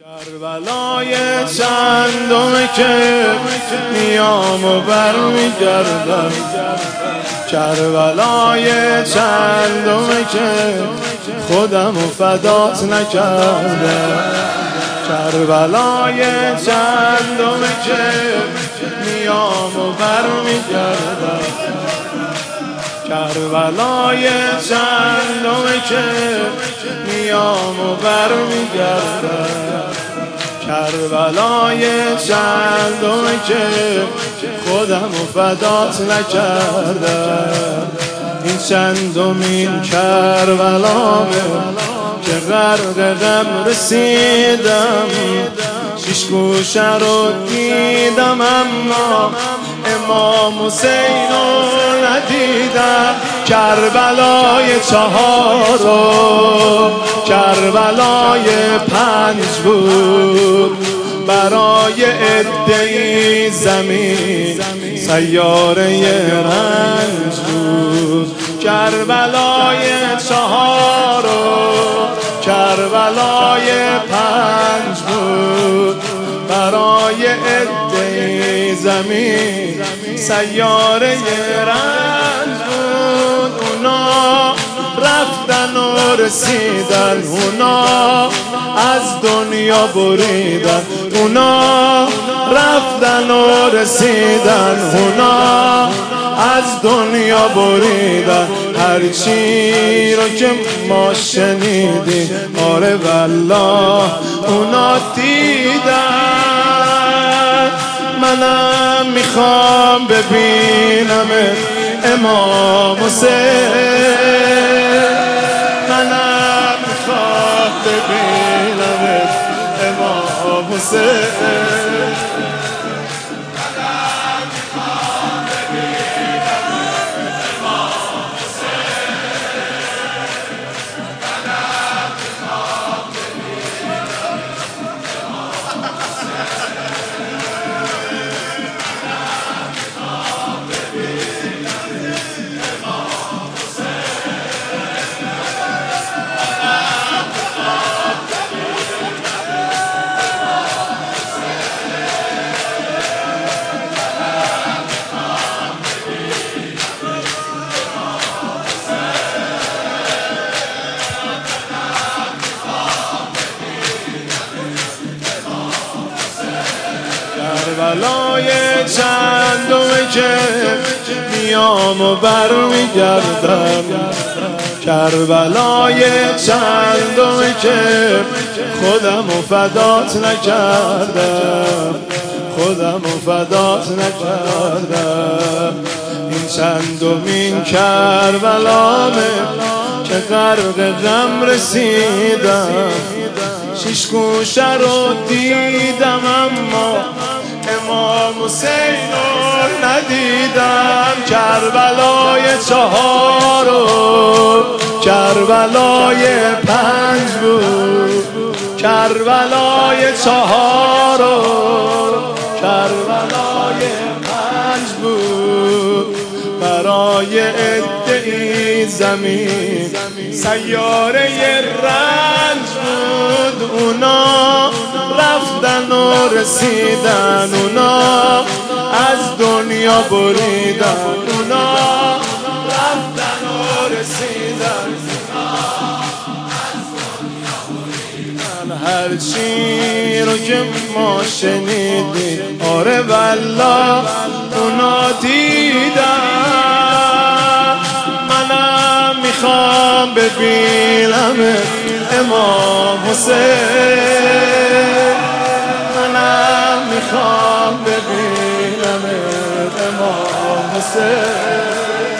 کربلای چندمه که میام و برمیگردم، کربلای چندمه که خودم و فدات نکردم، کربلای چندمه که میام و برمیگردم، کربلای چندمه که میام و برمیگردم، کربلای چندمه که خودم و فدات نکردم. این چندمین کربلامه که غرق غم رسیدم، شش گوشه رو دیدم اما امام حسین رو ندیدم. کربلای چهار و کربلای پنج بود، برای عده‌ای زمین سیاره رنج بود. کربلای چهار و کربلای پنج بود، برای عده‌ای زمین سیاره رنج بود. اونا رفتن و رسیدن، اونا از دنیا بریدن، اونا رفتن و رسیدن، اونا از دنیا بریدن. هرچی رو که ما شنیدیم آره والله اونا دیدن. منم میخوام ببینم امام حسین، منم میخوام ببینم امام حسین. کربلای چندمه که میام و برمیگردم، کربلای چندمه که خودم و فدات نکردم، خودم و فدات نکردم. این چندمین کربلامه که غرق غم رسیدم، شش گوشه رو دیدم اما امام حسین رو ندیدم. کربلای چهار و کربلای پنج بود، کربلای چهار و کربلای پنج بود، برای عده‌ای زمین سیاره رنج بود. اونا رفتن و رسیدن، اونا از دنیا بریدن، اونا رفتن و رسیدن، هرچی رو که ما شنیدیم آره والله اونا دیدن. منم میخوام ببینم امام حسین، منم میخوام ببینم امام حسین.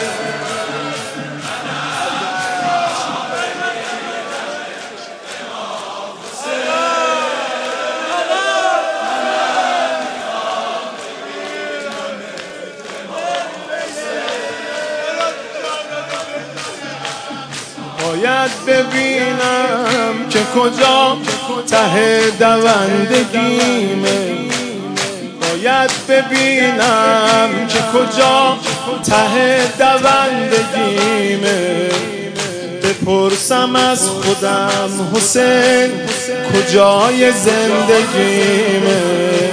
باید ببینم که کجا ته دوندگیمه، باید ببینم که کجا ته دوندگیمه. بپرسم از خودم حسین کجای زندگیمه،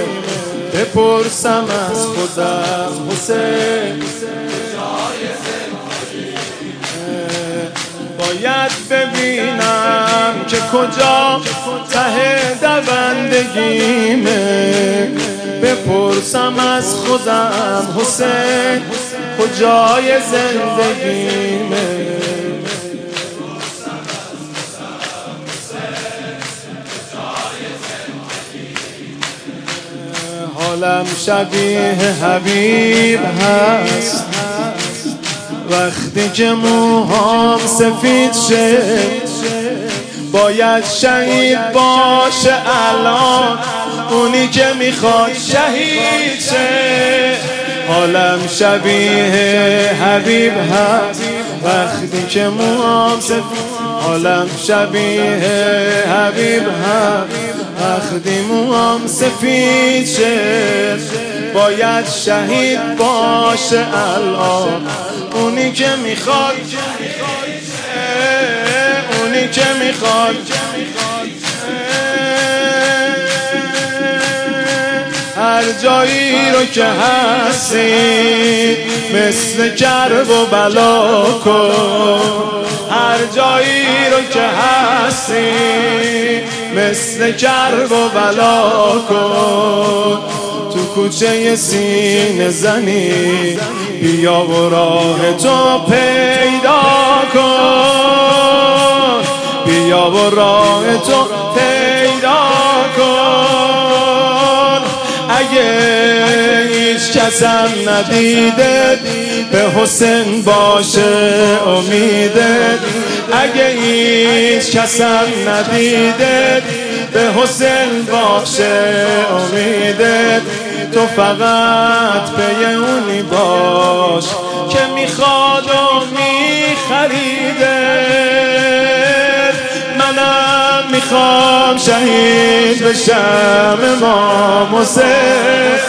بپرسم از خودم حسین کجای زندگیمه. باید ببینم که کجا ته دوندگیمه، بپرسم از خودم حسین کجای زندگیمه. حالم شبیه حبیب هست وقتی که موهام سفید شه، باید شهید باشه الان اونی که میخواد شهید شه. حالم شبیه حبیب هست وقتی که موهام سفید، حالم شبیه حبیب هست وقتی موهام سفید شه، باید شهید باشه الان اونی که میخواد، اونی که میخواد. هر جایی رو که هستی مثل کرب و بلا کن، هر جایی رو که هستی مثل کرب و بلا کن. تو کوچه سینه زنی بیا و راه تو پیدا کن، بیا و راه تو پیدا کن. اگه هیچ کسم ندیده به حسین باشه امیده، اگه هیچ کسم ندیده به حسین باشه امیده. تو فقط پی اونی باش که میخواد و میخریده. منم میخوام شهید بشم امام حسین،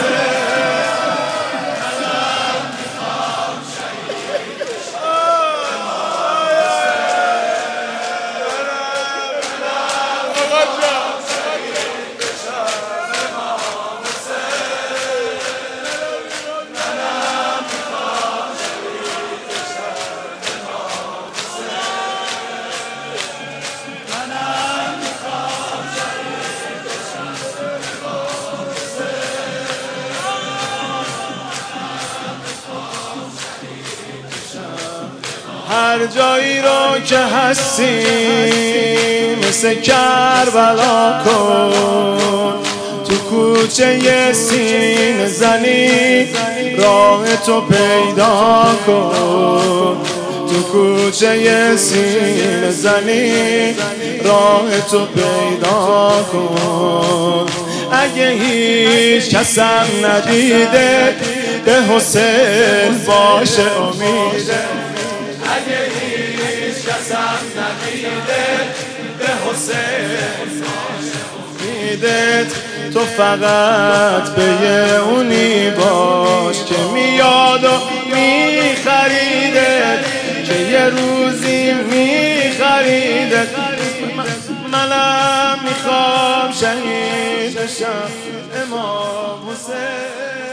هر جایی رو که هستی مثل کربلا کن. تو کوچه سینه زنی راه تو پیدا کن، تو کوچه سینه زنی راه تو پیدا کن. اگه هیچ کسم ندیده به حسین باشه امیده، اگه هیچ کسم ندیده به حسین امیدت. تو فقط به یه اونی باش که میاد و میخریدت، که یه روزی میخریدت. منم میخوام شهید بشم امام حسین.